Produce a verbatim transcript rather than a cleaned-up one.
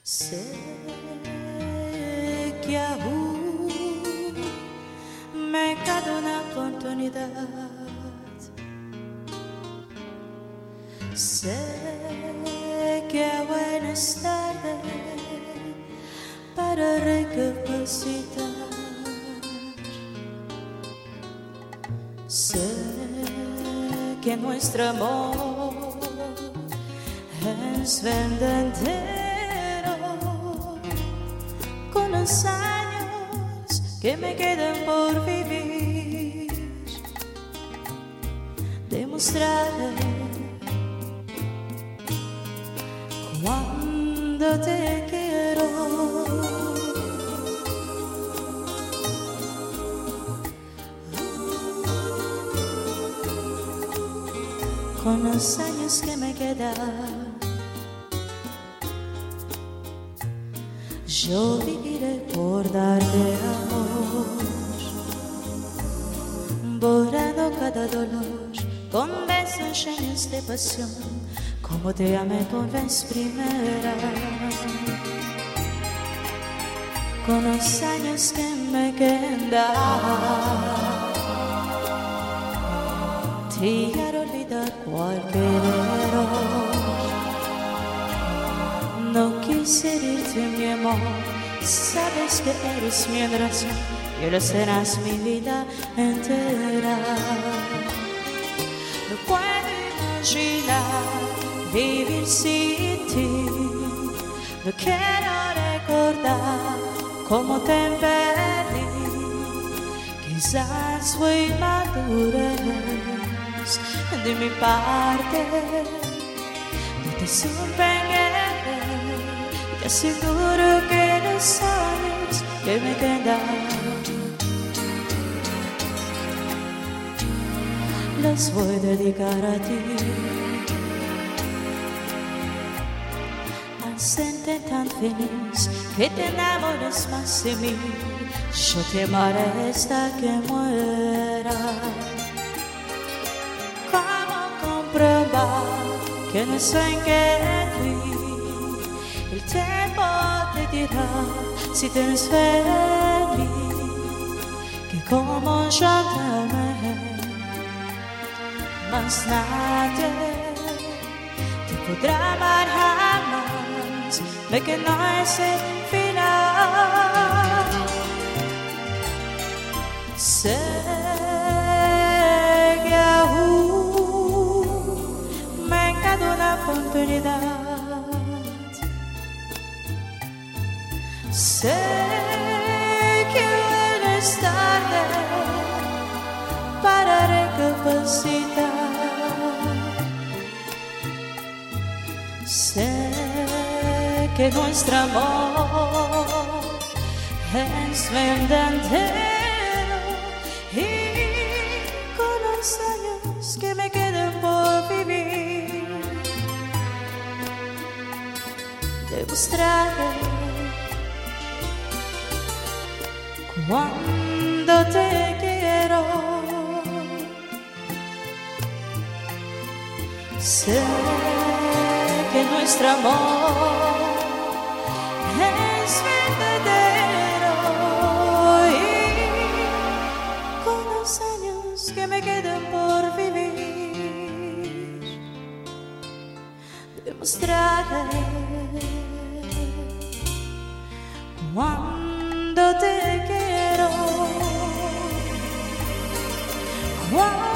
Sé que aún me queda una oportunidad. Sé que aún es tarde para recapacitar. Sé que nuestro amor es verdadero. Con los años que me quedan por vivir, demostraré cuando te quiero. Con los años que me quedan, yo viviré por darte amor, borrando cada dolor con besos llenos de pasión, como te amé por vez primera. Con los años que me quedan, te quiero olvidar cualquier error. No quise herirte, mi amor, sabes que eres mi razón y lo serás mi vida entera. No puedo imaginar vivir sin ti, no quiero recordar cómo te perdí. Quizás fue madurez de mi parte, no te supe querer. Te aseguro que los años que me quedan los voy a dedicar a ti. Hacerte tan feliz que te enamores más de mí. Yo te amaré hasta que muera. ¿Cómo comprobar que no soy que fui? El tiempo te dirá si te eres feliz, que como yo te amé, más nadie te podrá amar jamás. Ve que no es el final. Sé que aún me queda una oportunidad. Sé que eres tarde para recapacitar. Sé que nuestro amor es verdadero y con los años que me quedan por vivir, demostraré cuando te quiero. Sé que nuestro amor es verdadero y con los años que me quedan por vivir, demostraré cuando te quiero. Wow.